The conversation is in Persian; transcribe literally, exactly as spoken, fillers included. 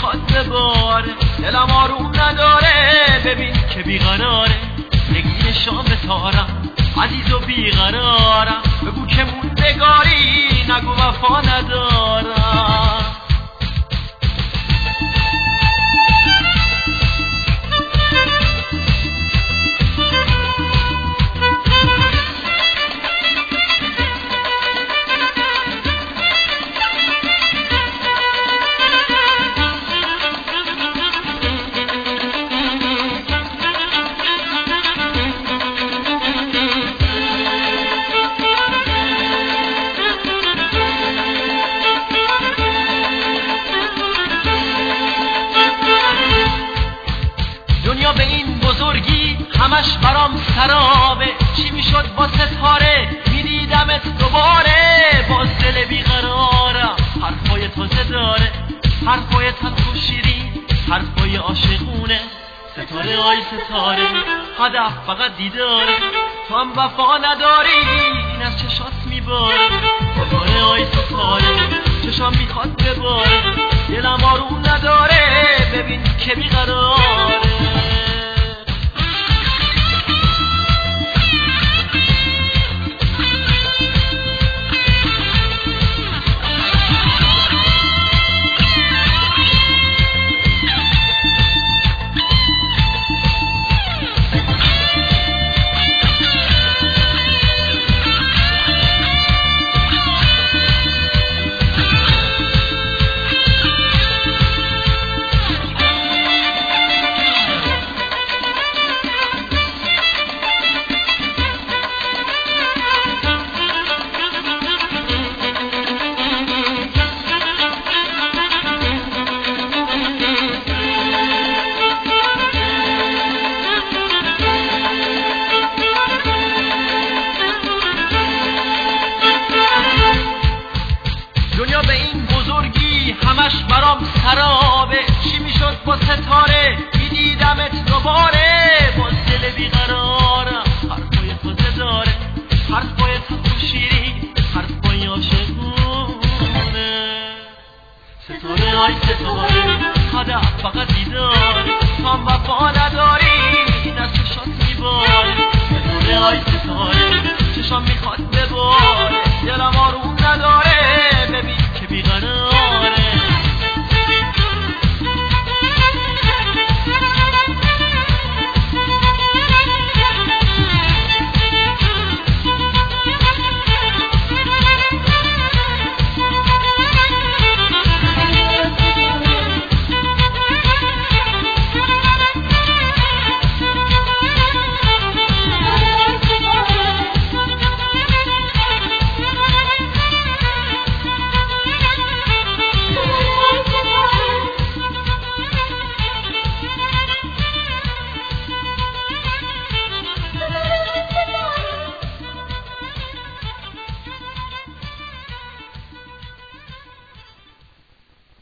میخواد بباره، دلم آروم نداره، ببین که بیقراره. نگین شام تارم عزیز و بیقرارم، بگو که موندگاری نگو وفا ندارم. دنیا به این بزرگی همش برام سرابه، چی میشد با ستاره میدیدمت دوباره. باز دل بیقرارم حرفای تازه داره، حرفای تلخ و شیرین، حرفای عاشقونه. ستاره آی ستاره هدف فقط دیداره، تو هم وفا نداری این از چشات میباره. ستاره آی ستاره چشام میخواد بباره، دلم آروم نداره، ببین که بیقراره. دنیا به این بزرگی همش برام سرابه، چی میشد با ستاره میدیدمت دوباره. باز دل بیقرارم حرفای تازه داره، حرفای تلخ و شیرین، حرفای عاشقونه. ستاره آی ستاره هدف فقط دیداره، تو هم وفا نداری این از چشات میباره. ستاره آی ستاره چشام میخواد بباره، دلم آروم نداره، ببین که بیقراره.